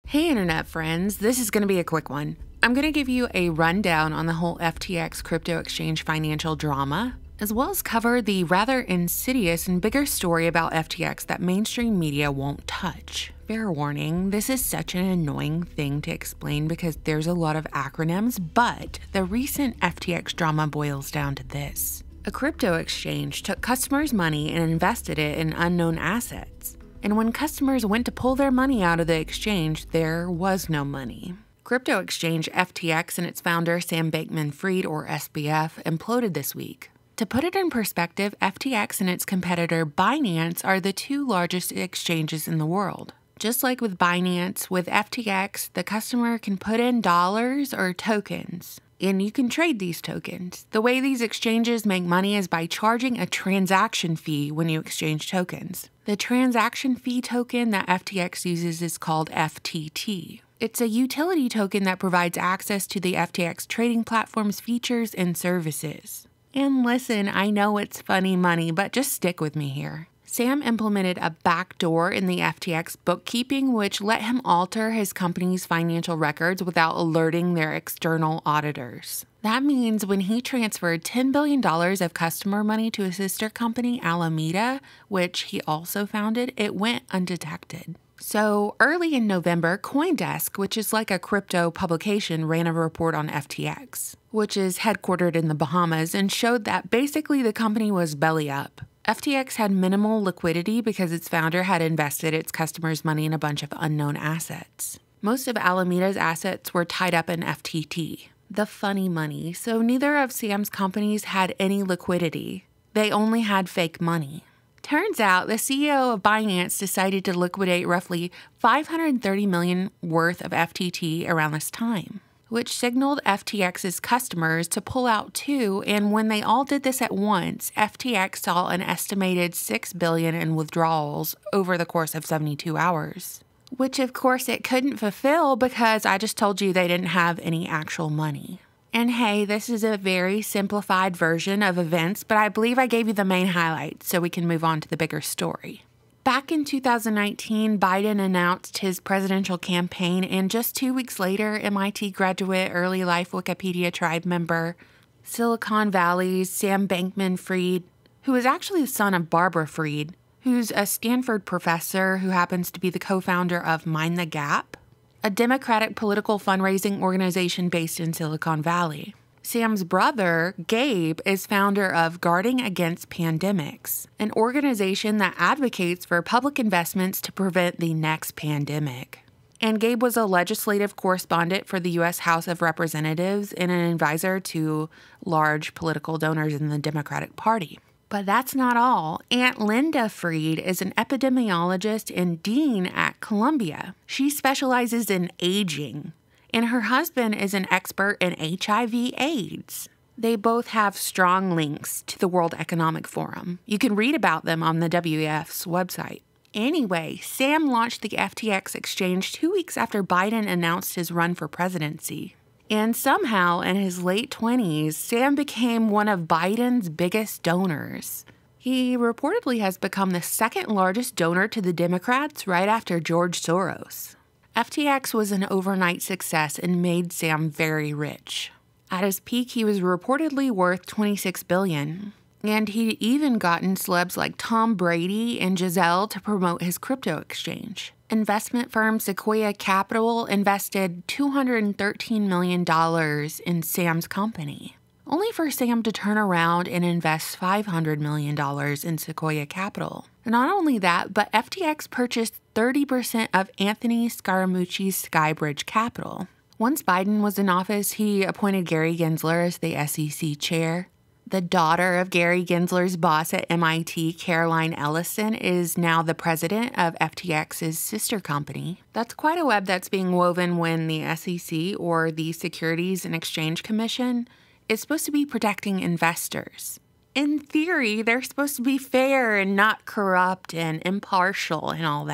Hey internet friends, this is going to be a quick one. I'm going to give you a rundown on the whole FTX crypto exchange financial drama, as well as cover the rather insidious and bigger story about FTX that mainstream media won't touch. Fair warning, this is such an annoying thing to explain because there's a lot of acronyms, but the recent FTX drama boils down to this. A crypto exchange took customers' money and invested it in unknown assets. And when customers went to pull their money out of the exchange, there was no money. Crypto exchange FTX and its founder Sam Bankman-Fried, or SBF, imploded this week. To put it in perspective, FTX and its competitor Binance are the two largest exchanges in the world. Just like with Binance, with FTX, the customer can put in dollars or tokens, and you can trade these tokens. The way these exchanges make money is by charging a transaction fee when you exchange tokens. The transaction fee token that FTX uses is called FTT. It's a utility token that provides access to the FTX trading platform's features and services. And listen, I know it's funny money, but just stick with me here. Sam implemented a backdoor in the FTX bookkeeping, which let him alter his company's financial records without alerting their external auditors. That means when he transferred $10 billion of customer money to his sister company, Alameda, which he also founded, it went undetected. So early in November, CoinDesk, which is like a crypto publication, ran a report on FTX, which is headquartered in the Bahamas, and showed that basically the company was belly up. FTX had minimal liquidity because its founder had invested its customers' money in a bunch of unknown assets. Most of Alameda's assets were tied up in FTT, the funny money, so neither of Sam's companies had any liquidity. They only had fake money. Turns out the CEO of Binance decided to liquidate roughly $530 million worth of FTT around this time, which signaled FTX's customers to pull out too, and when they all did this at once, FTX saw an estimated $6 billion in withdrawals over the course of 72 hours. Which of course it couldn't fulfill because I just told you they didn't have any actual money. And hey, this is a very simplified version of events, but I believe I gave you the main highlights so we can move on to the bigger story. Back in 2019, Biden announced his presidential campaign, and just 2 weeks later, MIT graduate, early life Wikipedia tribe member, Silicon Valley's Sam Bankman-Fried, who is actually the son of Barbara Fried, who's a Stanford professor who happens to be the co-founder of Mind the Gap, a Democratic political fundraising organization based in Silicon Valley. Sam's brother, Gabe, is founder of Guarding Against Pandemics, an organization that advocates for public investments to prevent the next pandemic. And Gabe was a legislative correspondent for the U.S. House of Representatives and an advisor to large political donors in the Democratic Party. But that's not all. Aunt Linda Fried is an epidemiologist and dean at Columbia. She specializes in aging, and her husband is an expert in HIV/AIDS. They both have strong links to the World Economic Forum. You can read about them on the WEF's website. Anyway, Sam launched the FTX exchange 2 weeks after Biden announced his run for presidency. And somehow, in his late 20s, Sam became one of Biden's biggest donors. He reportedly has become the second largest donor to the Democrats right after George Soros. FTX was an overnight success and made Sam very rich. At his peak, he was reportedly worth $26 billion. And he'd even gotten celebs like Tom Brady and Giselle to promote his crypto exchange. Investment firm Sequoia Capital invested $213 million in Sam's company, only for Sam to turn around and invest $500 million in Sequoia Capital. And not only that, but FTX purchased 30% of Anthony Scaramucci's Skybridge Capital. Once Biden was in office, he appointed Gary Gensler as the SEC chair. The daughter of Gary Gensler's boss at MIT, Caroline Ellison, is now the president of FTX's sister company. That's quite a web that's being woven when the SEC, or the Securities and Exchange Commission, is supposed to be protecting investors. In theory, they're supposed to be fair and not corrupt and impartial and all that.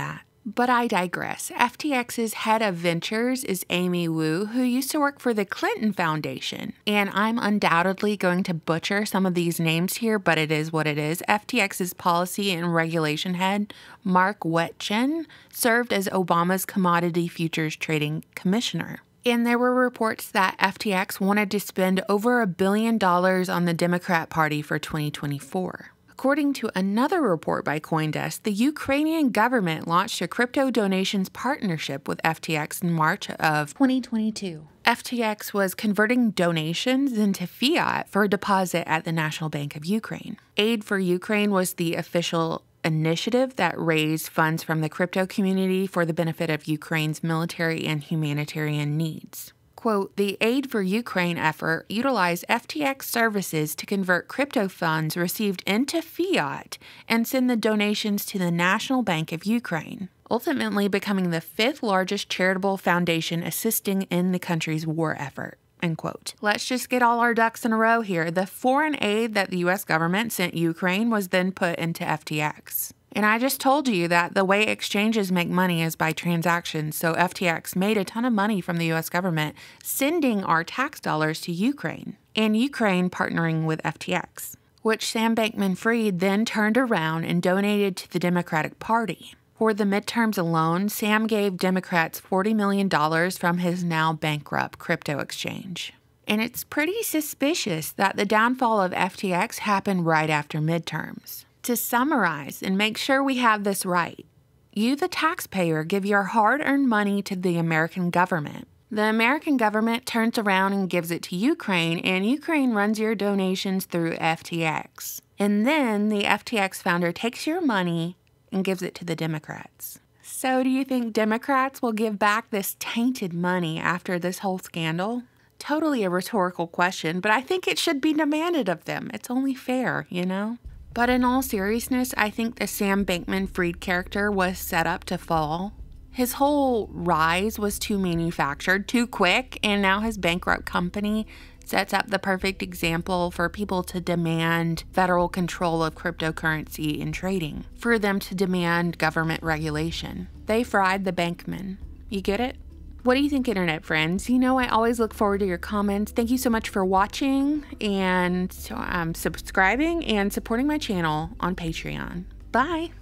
But I digress. FTX's head of ventures is Amy Wu, who used to work for the Clinton Foundation. And I'm undoubtedly going to butcher some of these names here, but it is what it is. FTX's policy and regulation head, Mark Wetjen, served as Obama's commodity futures trading commissioner. And there were reports that FTX wanted to spend over $1 billion on the Democrat Party for 2024. According to another report by CoinDesk, the Ukrainian government launched a crypto donations partnership with FTX in March of 2022. FTX was converting donations into fiat for a deposit at the National Bank of Ukraine. Aid for Ukraine was the official initiative that raised funds from the crypto community for the benefit of Ukraine's military and humanitarian needs. Quote, the Aid for Ukraine effort utilized FTX services to convert crypto funds received into fiat and send the donations to the National Bank of Ukraine, ultimately becoming the 5th largest charitable foundation assisting in the country's war effort. End quote. Let's just get all our ducks in a row here. The foreign aid that the U.S. government sent Ukraine was then put into FTX. And I just told you that the way exchanges make money is by transactions, so FTX made a ton of money from the U.S. government sending our tax dollars to Ukraine, and Ukraine partnering with FTX, which Sam Bankman-Fried then turned around and donated to the Democratic Party. For the midterms alone, Sam gave Democrats $40 million from his now bankrupt crypto exchange. And it's pretty suspicious that the downfall of FTX happened right after midterms. To summarize and make sure we have this right, you, the taxpayer, give your hard-earned money to the American government. The American government turns around and gives it to Ukraine, and Ukraine runs your donations through FTX. And then the FTX founder takes your money and gives it to the Democrats. So do you think Democrats will give back this tainted money after this whole scandal? Totally a rhetorical question, but I think it should be demanded of them. It's only fair, you know? But in all seriousness, I think the Sam Bankman-Fried character was set up to fall. His whole rise was too manufactured, too quick, and now his bankrupt company sets up the perfect example for people to demand federal control of cryptocurrency and trading, for them to demand government regulation. They fried the bankmen. You get it? What do you think, internet friends? You know, I always look forward to your comments. Thank you so much for watching and subscribing and supporting my channel on Patreon. Bye!